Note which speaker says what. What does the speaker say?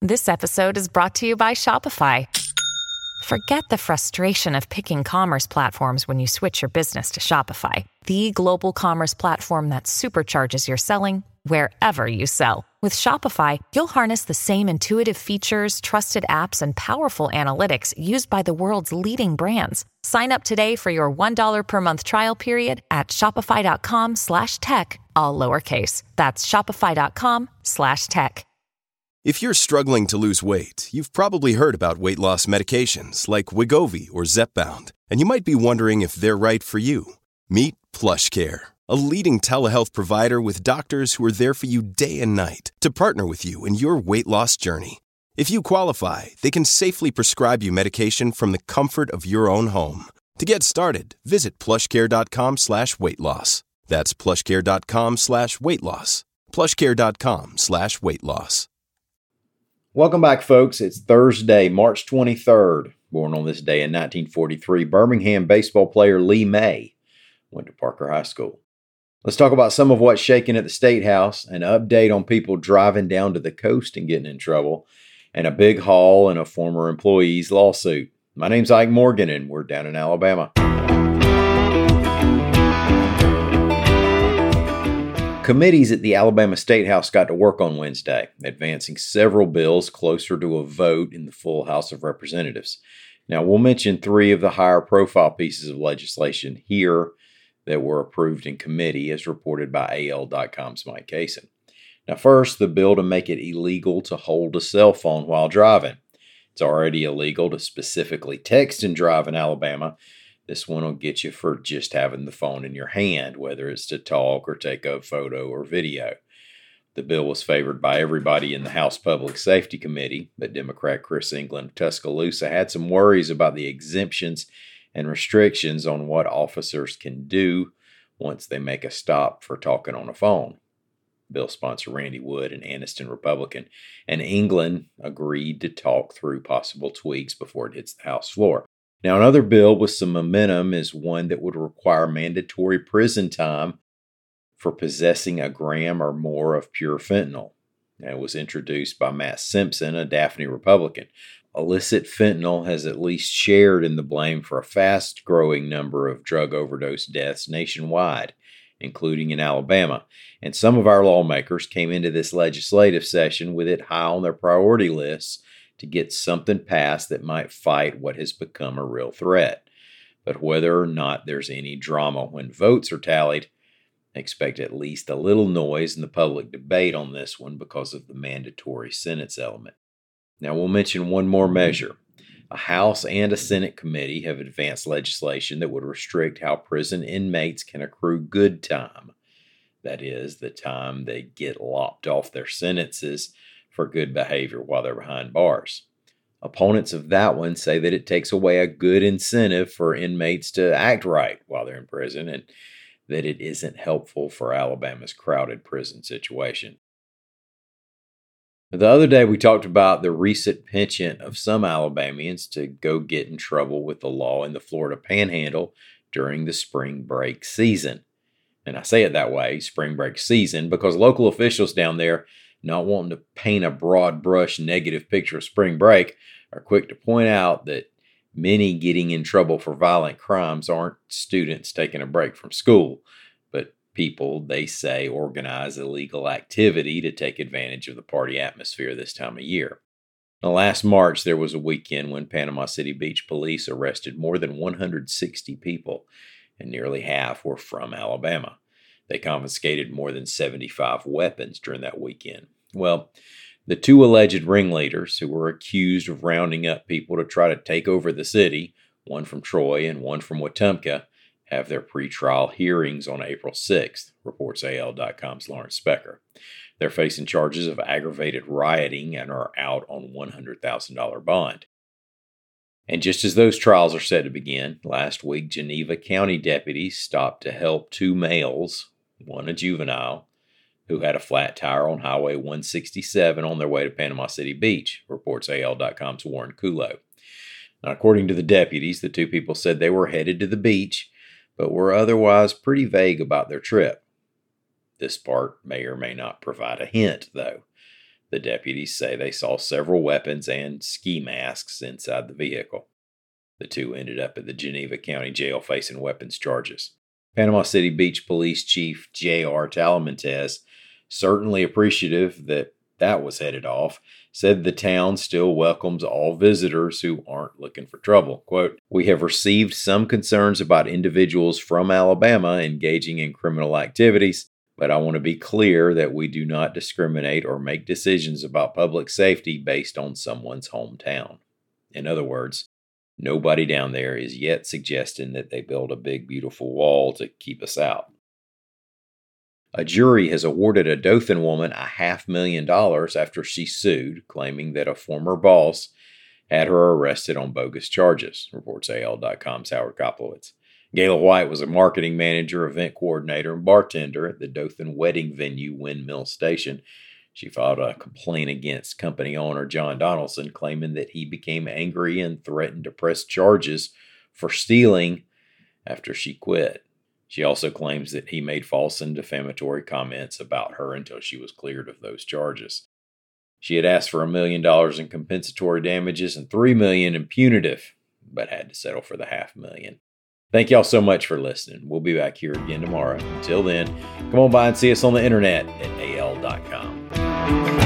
Speaker 1: This episode is brought to you by Shopify. Forget the frustration of picking commerce platforms when you switch your business to Shopify, the global commerce platform that supercharges your selling wherever you sell. With Shopify, you'll harness the same intuitive features, trusted apps, and powerful analytics used by the world's leading brands. Sign up today for your $1 per month trial period at shopify.com/tech, all lowercase. That's shopify.com/tech.
Speaker 2: If you're struggling to lose weight, you've probably heard about weight loss medications like Wegovy or Zepbound, and you might be wondering if they're right for you. Meet PlushCare, a leading telehealth provider with doctors who are there for you day and night to partner with you in your weight loss journey. If you qualify, they can safely prescribe you medication from the comfort of your own home. To get started, visit plushcare.com/weight loss. That's plushcare.com/weight loss. plushcare.com/weight loss.
Speaker 3: Welcome back, folks. It's Thursday, March 23rd. Born on this day in 1943, Birmingham baseball player Lee May went to Parker High School. Let's talk about some of what's shaking at the State House, an update on people driving down to the coast and getting in trouble, and a big haul in a former employee's lawsuit. My name's Ike Morgan, and we're down in Alabama. Committees at the Alabama State House got to work on Wednesday, advancing several bills closer to a vote in the full House of Representatives. Now, we'll mention three of the higher profile pieces of legislation here that were approved in committee, as reported by AL.com's Mike Cason. Now, first, the bill to make it illegal to hold a cell phone while driving. It's already illegal to specifically text and drive in Alabama. This one will get you for just having the phone in your hand, whether it's to talk or take a photo or video. The bill was favored by everybody in the House Public Safety Committee, but Democrat Chris England of Tuscaloosa had some worries about the exemptions and restrictions on what officers can do once they make a stop for talking on a phone. Bill sponsor Randy Wood, an Anniston Republican, and England agreed to talk through possible tweaks before it hits the House floor. Now, another bill with some momentum is one that would require mandatory prison time for possessing a gram or more of pure fentanyl. Now, it was introduced by Matt Simpson, a Daphne Republican. Illicit fentanyl has at least shared in the blame for a fast-growing number of drug overdose deaths nationwide, including in Alabama. And some of our lawmakers came into this legislative session with it high on their priority lists to get something passed that might fight what has become a real threat. But whether or not there's any drama when votes are tallied, expect at least a little noise in the public debate on this one because of the mandatory sentence element. Now, we'll mention one more measure. A House and a Senate committee have advanced legislation that would restrict how prison inmates can accrue good time. That is, the time they get lopped off their sentences for good behavior while they're behind bars. Opponents of that one say that it takes away a good incentive for inmates to act right while they're in prison, and that it isn't helpful for Alabama's crowded prison situation. The other day we talked about the recent penchant of some Alabamians to go get in trouble with the law in the Florida Panhandle during the spring break season. And I say it that way, spring break season, because local officials down there, not wanting to paint a broad brush negative picture of spring break, are quick to point out that many getting in trouble for violent crimes aren't students taking a break from school, but people, they say, organize illegal activity to take advantage of the party atmosphere this time of year. Now, last March, there was a weekend when Panama City Beach police arrested more than 160 people, and nearly half were from Alabama. They confiscated more than 75 weapons during that weekend. Well, the two alleged ringleaders who were accused of rounding up people to try to take over the city, one from Troy and one from Wetumpka, have their pretrial hearings on April 6th, reports AL.com's Lawrence Specker. They're facing charges of aggravated rioting and are out on $100,000 bond. And just as those trials are set to begin, last week Geneva County deputies stopped to help two males, one a juvenile, who had a flat tire on Highway 167 on their way to Panama City Beach, reports AL.com's Warren Kulo. Now, according to the deputies, the two people said they were headed to the beach, but were otherwise pretty vague about their trip. This part may or may not provide a hint, though. The deputies say they saw several weapons and ski masks inside the vehicle. The two ended up at the Geneva County Jail facing weapons charges. Panama City Beach Police Chief J.R. Talamontes, certainly appreciative that was headed off, said the town still welcomes all visitors who aren't looking for trouble. Quote, "We have received some concerns about individuals from Alabama engaging in criminal activities, but I want to be clear that we do not discriminate or make decisions about public safety based on someone's hometown." In other words, nobody down there is yet suggesting that they build a big, beautiful wall to keep us out. A jury has awarded a Dothan woman $500,000 after she sued, claiming that a former boss had her arrested on bogus charges, reports AL.com's Howard Koplowitz. Gayla White was a marketing manager, event coordinator, and bartender at the Dothan wedding venue Windmill Station. She filed a complaint against company owner John Donaldson, claiming that he became angry and threatened to press charges for stealing after she quit. She also claims that he made false and defamatory comments about her until she was cleared of those charges. She had asked for $1 million in compensatory damages and $3 million in punitive, but had to settle for the $500,000. Thank y'all so much for listening. We'll be back here again tomorrow. Until then, come on by and see us on the internet at al.com.